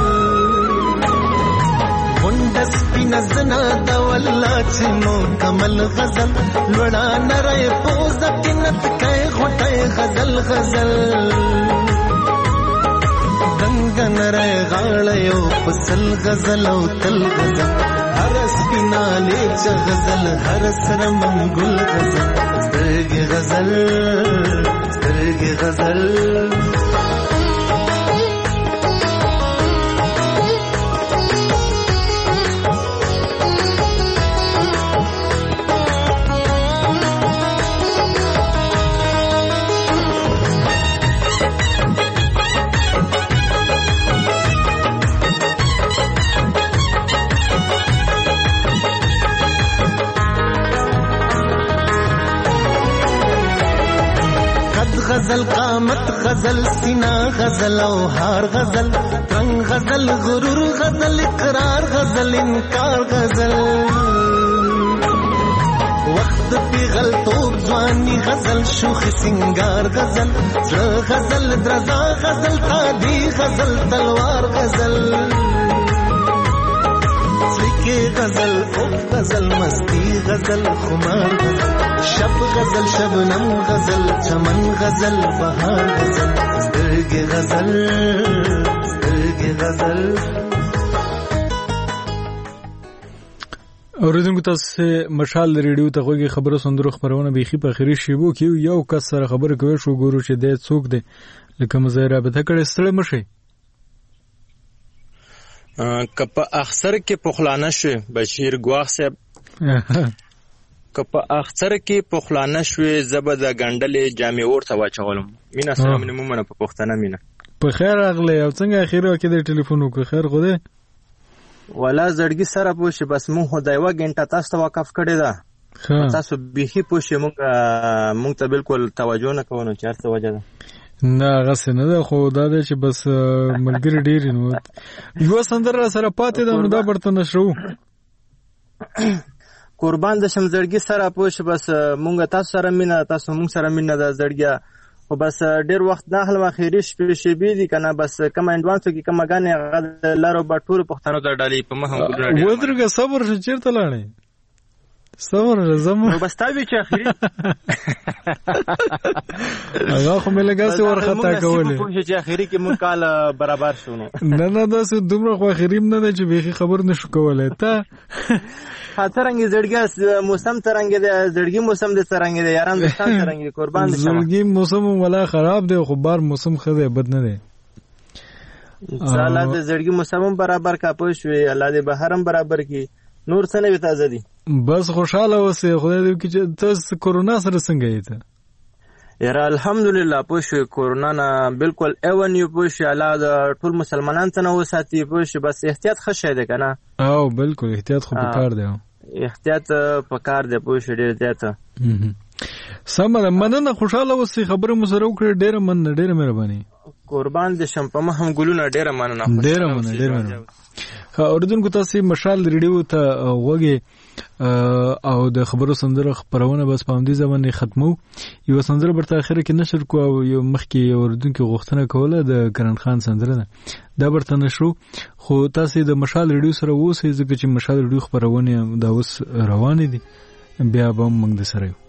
غونډس پینه زنا دا والله چې نو کمل غزل لوړا نرے پوز کینت کای غټه غزل غزل دنګ نرے غاړه یو پسل غزل او تل غزل هر سپینا لیچ غزل هر سر منگل غزل سترګې غزل سترګې غزل غزل قامت غزل سینا غزل او هار غزل رنگ غزل غرور غزل اقرار غزل انکار غزل وقت پی غلطوب ځواني غزل شوخ سنگار غزل غزل درزا غزل تادي غزل تلوار غزل سکه غزل او غزل مستی غزل خمار غزل شب غزل شبنم غزل چمن غزل بهار غزل سترګې غزل سترګې غزل اوریدونکو تاسو مشال ریډیو ته غوږی خبرو سندرو خبرونه بيخي په اخري شیبو کې یو کس سره خبره کوي شو ګورو چې د څوک دی لکه مزه رابطه کړي ستړي مشي کپه اخسر کې پخلانه شو بشیر ګواخ صاحب کپه اخسر کې پخلانه شو زبد غندلې جامع ورته واچولم مینا سره مې مومنه په پښتنه مینا په خیر اغله او څنګه اخیرو کې د ټلیفون وکړ خیر خو دې ولا زړګي سره پوه شي بس مو هدايوا غنټه تاسو ته وقف کړی دا تاسو بیخي پوه شئ موږ موږ ته بالکل توجه نه کوو نو چې هر څه وجه ده نه هغسې نه ده خو دا دی چې بس ملګري ډېر نو یوه سندره را سره پاتې ده نو دا برته نشرو قربان د شم زړګي سره پوه شو بس موږ تاسو سره مینه تاسو موږ سره مینه ده زړګیه خو بس ډېر وخت نه اخلم اخري شپې شیبې دي که نه بس کومه انډوانسو کې کومه ګانې هغه د لارو به ټولو پښتنو ته ډالۍ په مخ هم ګلونه ودرېږه صبر شه چېرته لاړې صبر شه زما نو بس تا وي چې اخري هغه خو مې لږ هسې ورخطا کولې پوه شو چې اخري کې مونږ کال برابر شو نو نه نه داسې دومره خو اخري هم نه ده چې بیخي خبر نه شو کولی ته څرنګه زړګي موسم څرنګه دی زړګي موسم دی څرنګه دی یاران دوستان څرنګه دی قربان دي زړګي موسم ولا خراب دی خو بار موسم ښه دی بد نه دی الله دې زړګي موسم برابر کا پوه شوې الله دې بهر هم برابر کی نور څه نه وي تازه دي بس خوشاله اوسې خدای دې وکړي چې تاسو کورونا سره څنګه یې ته یاره الحمدلله پوه شوې کورونا نه بالکل ایون یو پوه شوې الله د ټول مسلمانان ته نه وساتي پوه شوې بس احتیاط ښه شی دی که نه او بالکل احتیاط خو پکار دی احتیاط پکار دی پوه شوې ډېر زیاته سمه ده مننه خوشاله اوسې خبرې مو سره وکړې ډېره مننه ډېره مهرباني قربان دې شم په مخ هم ګلونه ډېره مننه ډېره مننه ډېره مننه اوریدونکو تاسې مشال ریډیو ته غوږې او د خبرو سندره خپرونه بس په همدې ځای باندې ختمو یوه سندره برته اخره کې نشر کو او یو مخکې یو اوریدونکي غوښتنه کوله د کرن خان سندره ده دا برته نشرو خو تاسې د مشال ریډیو سره اوسئ ځکه چې مشال ریډیو خپرونې دا اوس روانې دي بیا به هم موږ د سره یو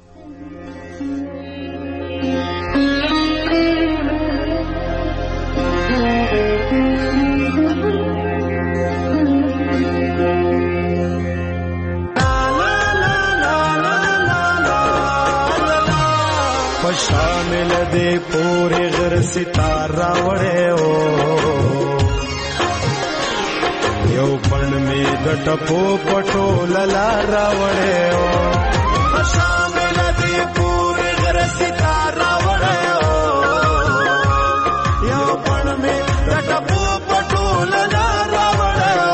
شامل دے پورے غر ستارہ وڑے او یو پن میں دٹپو پٹو للارا وڑے او شامل دے پورے غر ستارہ وڑے او یو پن میں دٹپو پٹو للارا وڑے او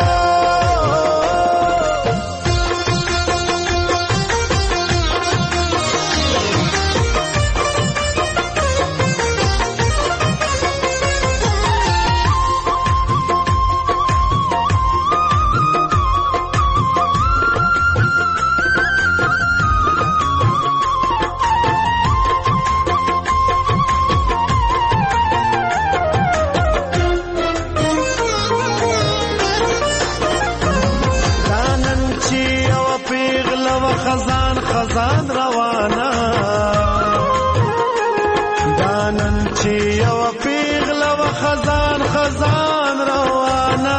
خزان خزان روانا دانن چی یو پیغل و خزان خزان روانا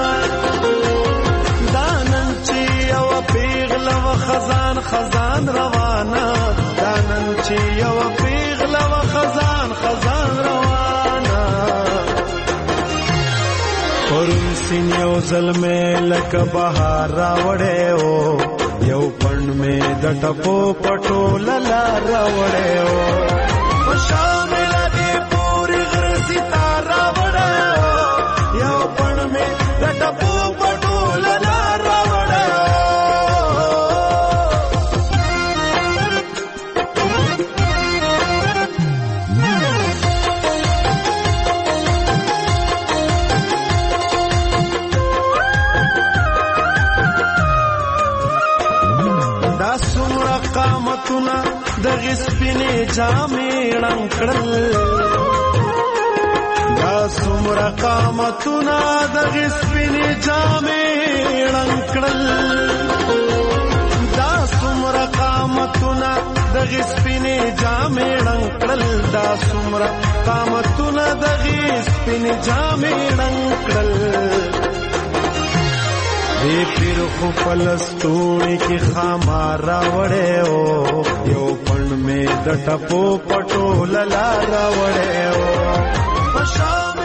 دانن چی یو پیغل و خزان خزان روانا دانن چی یو پیغل و خزان خزان روانا پرون سین یو ظلمه لک بهار راوړې او یو پن میں دٹپو پٹو للا راوڑے او شامل دی پوری غر ستارہ وڑے او یو پن میں دٹپو پٹو للا راوڑے قامتنا د غسپینې جامې ړنګړل دا څومره قامتنا د غسپینې جامې ړنګړل دا څومره قامتنا د غسپینې جامې ړنګړل دا څومره قامتنا د غسپینې جامې ړنګړل دی پیر خو پلستوړي کې خامارا وړې او یو پن میں د ټپو پټو للا را وړې او